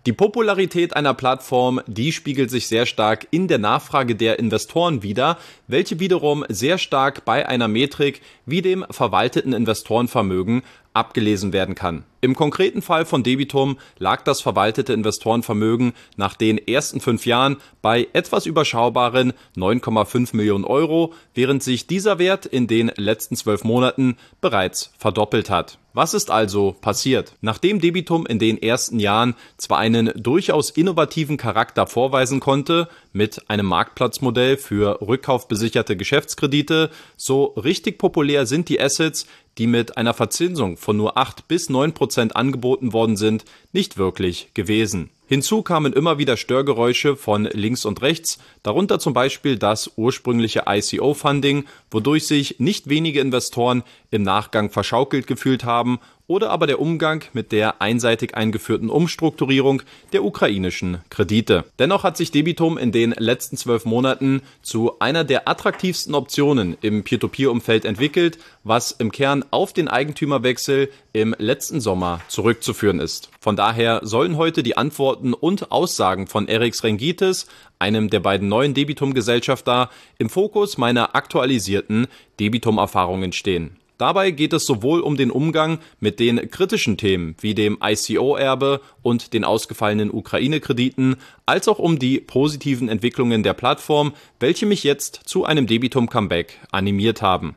Die Popularität einer Plattform, die spiegelt sich sehr stark in der Nachfrage der Investoren wider, welche wiederum sehr stark bei einer Metrik wie dem verwalteten Investorenvermögen abgelesen werden kann. Im konkreten Fall von Debitum lag das verwaltete Investorenvermögen nach den ersten 5 Jahren bei etwas überschaubaren 9,5 Millionen Euro, während sich dieser Wert in den letzten 12 Monaten bereits verdoppelt hat. Was ist also passiert? Nachdem Debitum in den ersten Jahren zwar einen durchaus innovativen Charakter vorweisen konnte, mit einem Marktplatzmodell für rückkaufbesicherte Geschäftskredite, so richtig populär sind die Assets, die mit einer Verzinsung von nur 8-9% angeboten worden sind, nicht wirklich gewesen. Hinzu kamen immer wieder Störgeräusche von links und rechts, darunter zum Beispiel das ursprüngliche ICO-Funding, wodurch sich nicht wenige Investoren im Nachgang verschaukelt gefühlt haben, oder aber der Umgang mit der einseitig eingeführten Umstrukturierung der ukrainischen Kredite. Dennoch hat sich Debitum in den letzten 12 Monaten zu einer der attraktivsten Optionen im Peer-to-Peer-Umfeld entwickelt, was im Kern auf den Eigentümerwechsel im letzten Sommer zurückzuführen ist. Von daher sollen heute die Antworten und Aussagen von Eriks Rengitis, einem der beiden neuen Debitum-Gesellschafter, im Fokus meiner aktualisierten Debitum-Erfahrungen stehen. Dabei geht es sowohl um den Umgang mit den kritischen Themen wie dem ICO-Erbe und den ausgefallenen Ukraine-Krediten, als auch um die positiven Entwicklungen der Plattform, welche mich jetzt zu einem Debitum-Comeback animiert haben.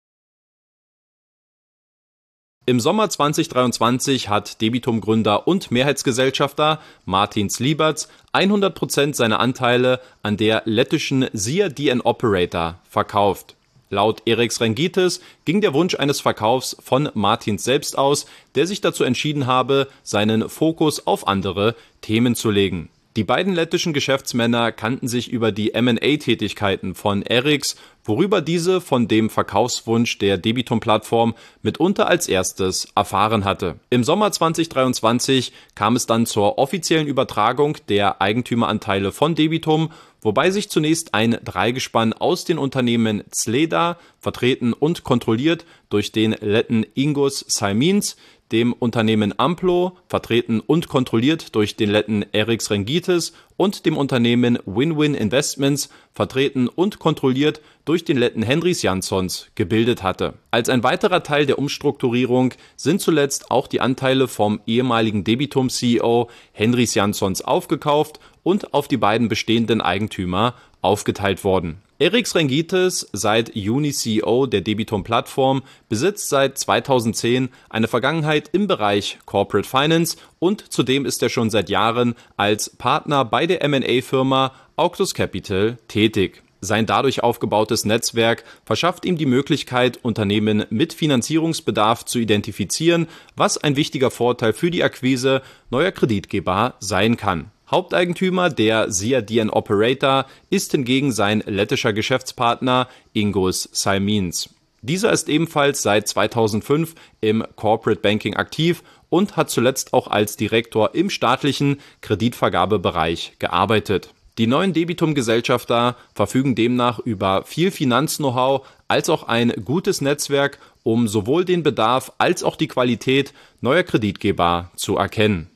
Im Sommer 2023 hat Debitum-Gründer und Mehrheitsgesellschafter Martin Sliberts 100% seiner Anteile an der lettischen SIA DN Operator verkauft. Laut Eriks Rengitis ging der Wunsch eines Verkaufs von Martins selbst aus, der sich dazu entschieden habe, seinen Fokus auf andere Themen zu legen. Die beiden lettischen Geschäftsmänner kannten sich über die M&A-Tätigkeiten von Eriks, worüber diese von dem Verkaufswunsch der Debitum-Plattform mitunter als erstes erfahren hatte. Im Sommer 2023 kam es dann zur offiziellen Übertragung der Eigentümeranteile von Debitum, wobei sich zunächst ein Dreigespann aus den Unternehmen Zleda, vertreten und kontrolliert durch den Letten Ingūns Salmīns, dem Unternehmen Amplo, vertreten und kontrolliert durch den Letten Eriks Rengitis, und dem Unternehmen Win-Win Investments, vertreten und kontrolliert durch den Letten Henris Janssons, gebildet hatte. Als ein weiterer Teil der Umstrukturierung sind zuletzt auch die Anteile vom ehemaligen Debitum-CEO Henris Janssons aufgekauft und auf die beiden bestehenden Eigentümer aufgeteilt worden. Eriks Rengitis, seit Juni CEO der Debitum-Plattform, besitzt seit 2010 eine Vergangenheit im Bereich Corporate Finance und zudem ist er schon seit Jahren als Partner bei der M&A-Firma Auctus Capital tätig. Sein dadurch aufgebautes Netzwerk verschafft ihm die Möglichkeit, Unternehmen mit Finanzierungsbedarf zu identifizieren, was ein wichtiger Vorteil für die Akquise neuer Kreditgeber sein kann. Haupteigentümer der SIA DN Operator ist hingegen sein lettischer Geschäftspartner Ingūns Salmīns. Dieser ist ebenfalls seit 2005 im Corporate Banking aktiv und hat zuletzt auch als Direktor im staatlichen Kreditvergabebereich gearbeitet. Die neuen Debitum-Gesellschafter verfügen demnach über viel Finanz-Know-how als auch ein gutes Netzwerk, um sowohl den Bedarf als auch die Qualität neuer Kreditgeber zu erkennen.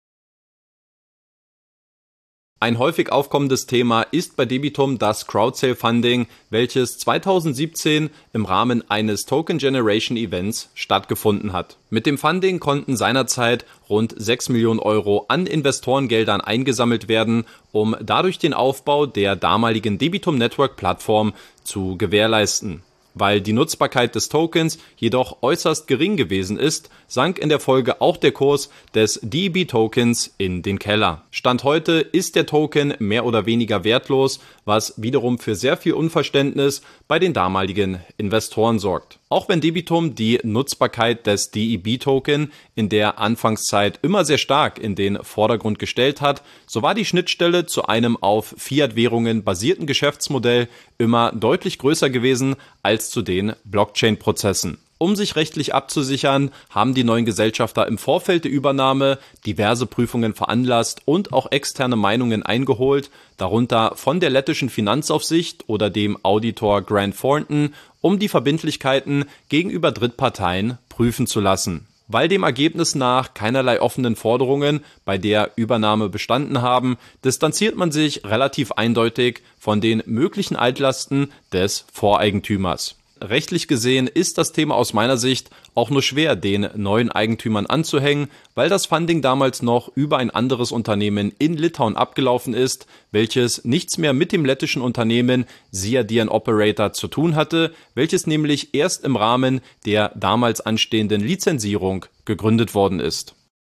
Ein häufig aufkommendes Thema ist bei Debitum das Crowdsale-Funding, welches 2017 im Rahmen eines Token Generation Events stattgefunden hat. Mit dem Funding konnten seinerzeit rund 6 Millionen Euro an Investorengeldern eingesammelt werden, um dadurch den Aufbau der damaligen Debitum Network Plattform zu gewährleisten. Weil die Nutzbarkeit des Tokens jedoch äußerst gering gewesen ist, sank in der Folge auch der Kurs des DEB-Tokens in den Keller. Stand heute ist der Token mehr oder weniger wertlos, was wiederum für sehr viel Unverständnis bei den damaligen Investoren sorgt. Auch wenn Debitum die Nutzbarkeit des DEB-Token in der Anfangszeit immer sehr stark in den Vordergrund gestellt hat, so war die Schnittstelle zu einem auf Fiat-Währungen basierten Geschäftsmodell immer deutlich größer gewesen als zu den Blockchain-Prozessen. Um sich rechtlich abzusichern, haben die neuen Gesellschafter im Vorfeld der Übernahme diverse Prüfungen veranlasst und auch externe Meinungen eingeholt, darunter von der lettischen Finanzaufsicht oder dem Auditor Grant Thornton, um die Verbindlichkeiten gegenüber Drittparteien prüfen zu lassen. Weil dem Ergebnis nach keinerlei offenen Forderungen bei der Übernahme bestanden haben, distanziert man sich relativ eindeutig von den möglichen Altlasten des Voreigentümers. Rechtlich gesehen ist das Thema aus meiner Sicht auch nur schwer den neuen Eigentümern anzuhängen, weil das Funding damals noch über ein anderes Unternehmen in Litauen abgelaufen ist, welches nichts mehr mit dem lettischen Unternehmen Sia DN Operator zu tun hatte, welches nämlich erst im Rahmen der damals anstehenden Lizenzierung gegründet worden ist.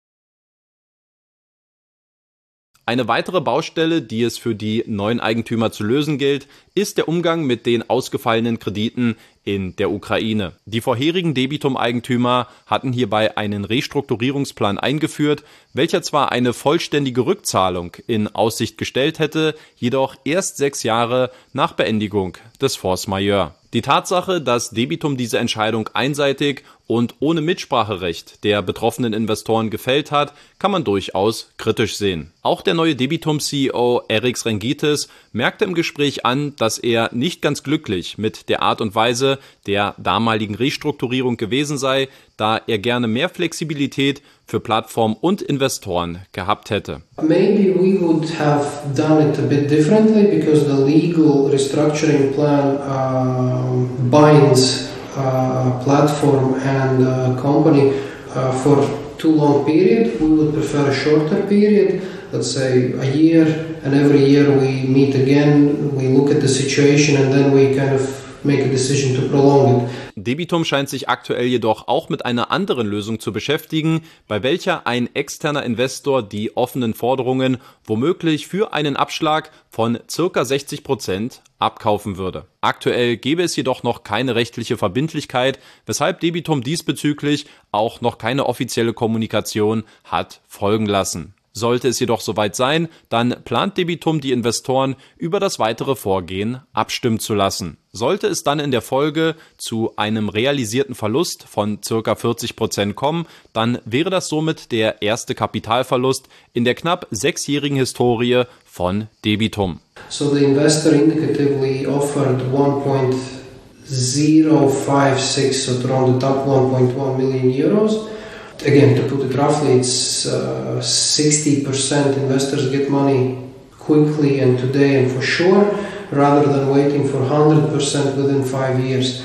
Eine weitere Baustelle, die es für die neuen Eigentümer zu lösen gilt, ist der Umgang mit den ausgefallenen Krediten in der Ukraine. Die vorherigen Debitum-Eigentümer hatten hierbei einen Restrukturierungsplan eingeführt, welcher zwar eine vollständige Rückzahlung in Aussicht gestellt hätte, jedoch erst 6 Jahre nach Beendigung des Force Majeure. Die Tatsache, dass Debitum diese Entscheidung einseitig und ohne Mitspracherecht der betroffenen Investoren gefällt hat, kann man durchaus kritisch sehen. Auch der neue Debitum-CEO Eriks Rengitis merkte im Gespräch an, dass er nicht ganz glücklich mit der Art und Weise der damaligen Restrukturierung gewesen sei, da er gerne mehr Flexibilität für Plattform und Investoren gehabt hätte. Maybe we would have done it a bit differently because the legal restructuring plan binds platform and company for too long period. We would prefer a shorter period, let's say a year, and every year we meet again, we look at the situation and then we kind of make a decision to prolong it. Debitum scheint sich aktuell jedoch auch mit einer anderen Lösung zu beschäftigen, bei welcher ein externer Investor die offenen Forderungen womöglich für einen Abschlag von ca. 60% abkaufen würde. Aktuell gäbe es jedoch noch keine rechtliche Verbindlichkeit, weshalb Debitum diesbezüglich auch noch keine offizielle Kommunikation hat folgen lassen. Sollte es jedoch soweit sein, dann plant Debitum, die Investoren über das weitere Vorgehen abstimmen zu lassen. Sollte es dann in der Folge zu einem realisierten Verlust von ca. 40% kommen, dann wäre das somit der erste Kapitalverlust in der knapp 6-jährigen Historie von Debitum. So the investor indicatively offered 1.056, so around the top 1.1 million euros. Again, to put it roughly, it's 60% investors get money quickly and today and for sure, rather than waiting for 100% within 5 years.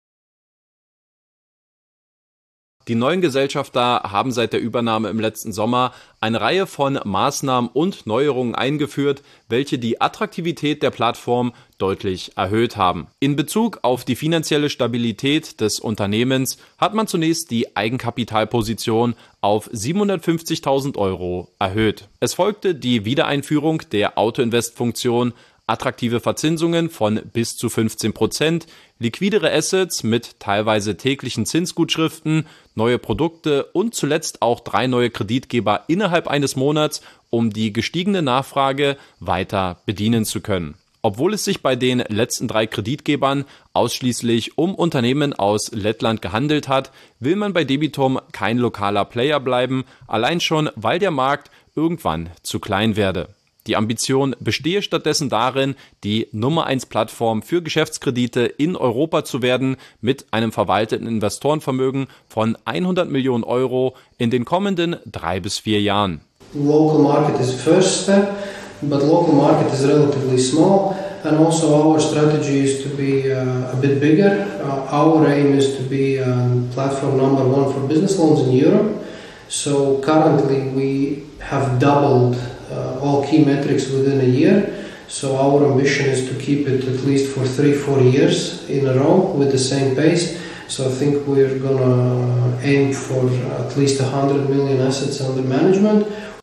Die neuen Gesellschafter haben seit der Übernahme im letzten Sommer eine Reihe von Maßnahmen und Neuerungen eingeführt, welche die Attraktivität der Plattform deutlich erhöht haben. In Bezug auf die finanzielle Stabilität des Unternehmens hat man zunächst die Eigenkapitalposition auf 750.000 € erhöht. Es folgte die Wiedereinführung der Auto-Invest-Funktion, attraktive Verzinsungen von bis zu 15%, liquidere Assets mit teilweise täglichen Zinsgutschriften, neue Produkte und zuletzt auch 3 neue Kreditgeber innerhalb eines Monats, um die gestiegene Nachfrage weiter bedienen zu können. Obwohl es sich bei den letzten 3 Kreditgebern ausschließlich um Unternehmen aus Lettland gehandelt hat, will man bei Debitum kein lokaler Player bleiben, allein schon, weil der Markt irgendwann zu klein werde. Die Ambition bestehe stattdessen darin, die Nummer 1 Plattform für Geschäftskredite in Europa zu werden, mit einem verwalteten Investorenvermögen von 100 Millionen € in den kommenden 3 bis 4 Jahren. Local market is first step, but local market is relatively small, and also our strategy is to be a bit bigger. Our aim is to be platform number 1 for business loans in Europe. So currently we have doubled all key metrics within a year. So our ambition is to keep it at least for 3-4 years in a row with the same pace. So I think we're gonna aim for at least 100 million assets under management.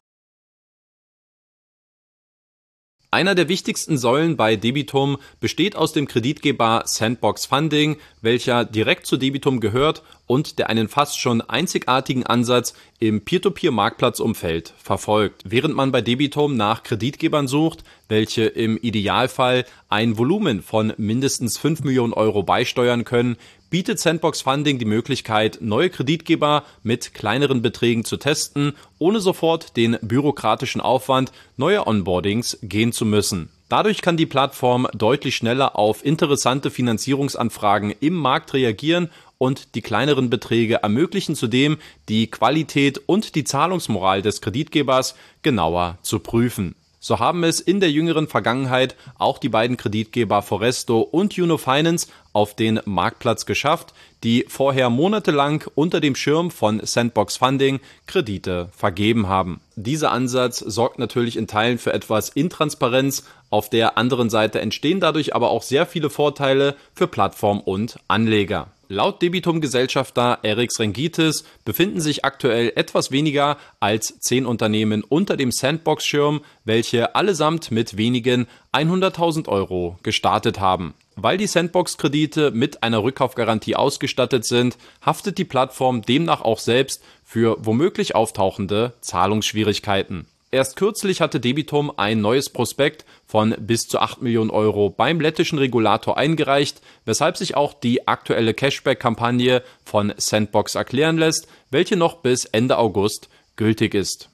Einer der wichtigsten Säulen bei Debitum besteht aus dem Kreditgeber Sandbox Funding, welcher direkt zu Debitum gehört und der einen fast schon einzigartigen Ansatz im Peer-to-Peer-Marktplatzumfeld verfolgt. Während man bei Debitum nach Kreditgebern sucht, welche im Idealfall ein Volumen von mindestens 5 Millionen € beisteuern können, bietet Sandbox Funding die Möglichkeit, neue Kreditgeber mit kleineren Beträgen zu testen, ohne sofort den bürokratischen Aufwand neuer Onboardings gehen zu müssen. Dadurch kann die Plattform deutlich schneller auf interessante Finanzierungsanfragen im Markt reagieren und die kleineren Beträge ermöglichen zudem, die Qualität und die Zahlungsmoral des Kreditgebers genauer zu prüfen. So haben es in der jüngeren Vergangenheit auch die beiden Kreditgeber Foresto und Juno Finance auf den Marktplatz geschafft, die vorher monatelang unter dem Schirm von Sandbox Funding Kredite vergeben haben. Dieser Ansatz sorgt natürlich in Teilen für etwas Intransparenz. Auf der anderen Seite entstehen dadurch aber auch sehr viele Vorteile für Plattform und Anleger. Laut Debitum-Gesellschafter Eriks Rengitis befinden sich aktuell etwas weniger als 10 Unternehmen unter dem Sandbox-Schirm, welche allesamt mit wenigen 100.000 Euro gestartet haben. Weil die Sandbox-Kredite mit einer Rückkaufgarantie ausgestattet sind, haftet die Plattform demnach auch selbst für womöglich auftauchende Zahlungsschwierigkeiten. Erst kürzlich hatte Debitum ein neues Prospekt von bis zu 8 Millionen Euro beim lettischen Regulator eingereicht, weshalb sich auch die aktuelle Cashback-Kampagne von Sandbox erklären lässt, welche noch bis Ende August gültig ist.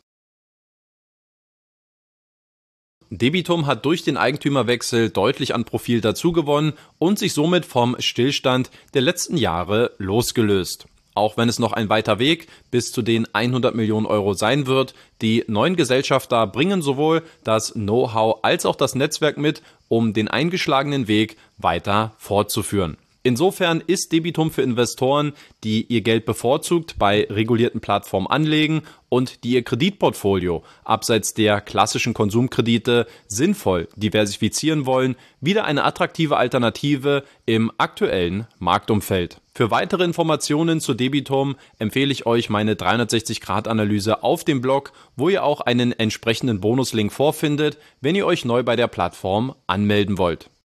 Debitum hat durch den Eigentümerwechsel deutlich an Profil dazugewonnen und sich somit vom Stillstand der letzten Jahre losgelöst. Auch wenn es noch ein weiter Weg bis zu den 100 Millionen Euro sein wird, die neuen Gesellschafter bringen sowohl das Know-how als auch das Netzwerk mit, um den eingeschlagenen Weg weiter fortzuführen. Insofern ist Debitum für Investoren, die ihr Geld bevorzugt bei regulierten Plattformen anlegen und die ihr Kreditportfolio abseits der klassischen Konsumkredite sinnvoll diversifizieren wollen, wieder eine attraktive Alternative im aktuellen Marktumfeld. Für weitere Informationen zu Debitum empfehle ich euch meine 360-Grad-Analyse auf dem Blog, wo ihr auch einen entsprechenden Bonuslink vorfindet, wenn ihr euch neu bei der Plattform anmelden wollt.